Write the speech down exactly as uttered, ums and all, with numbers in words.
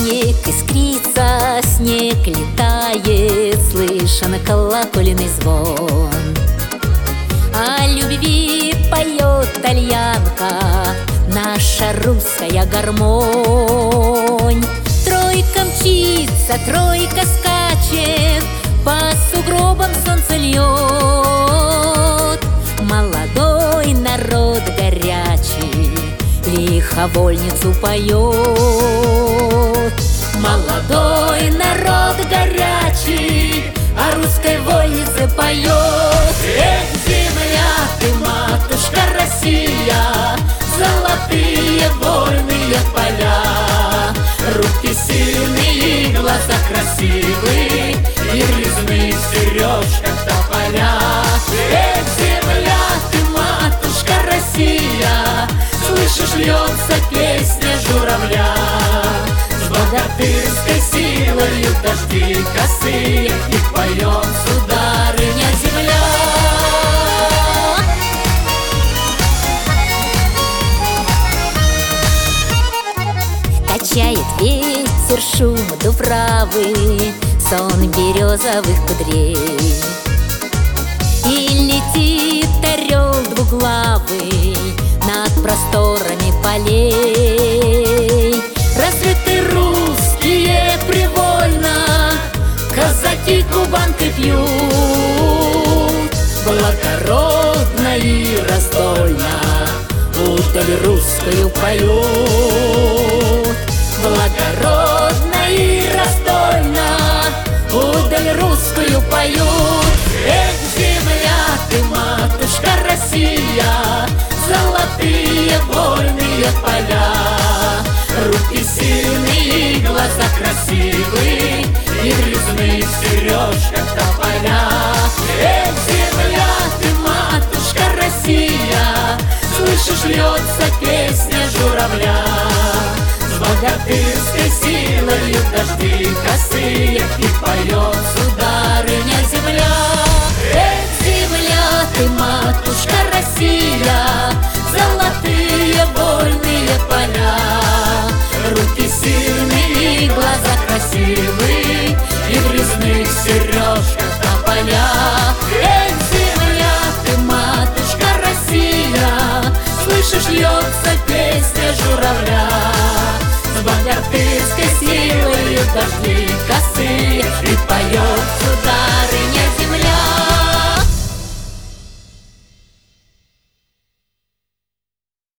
снег искрится, снег летает, слышен колокольный звон. О любви поет тальянка, наша русская гармонь. Тройка мчится, тройка скачет, по сугробам солнце льет. Молодой народ горячий лиховольницу поет. Молодой народ горячий о русской вольнице поет. Эх, земля ты, матушка Россия, золотые вольные поля. Руки сильные, глаза красивые, и резные в сережках тополя. Эх, земля ты, матушка Россия, слышишь, льется песня журавля. С богатырской силою дожди косые, и поет сударыня земля. Качает ветер шум дубравы, сон березовых кудрей. И летит орел двуглавый над просторами полей. Развиты русские привольно, казаки кубанкой пьют. Благородно и раздольно удаль русскую поют. Благородно и раздольно удаль русскую поют. Эх, земля ты, матушка Россия, золотые вольные поля. Руки сильные, глаза красивые, и резные в сережках тополя. Эх, земля ты, матушка Россия, слышишь, льется песня журавля. С богатырской силою дожди косые, и поет сударыня земля. Эх, земля ты, матушка Россия, золотые вольные поля. Руки сильные, глаза красивые, и в резных сережках тополя. Эх, земля ты, матушка Россия, слышишь, льется песня журавля. С богатырской силою дожди косые, и поет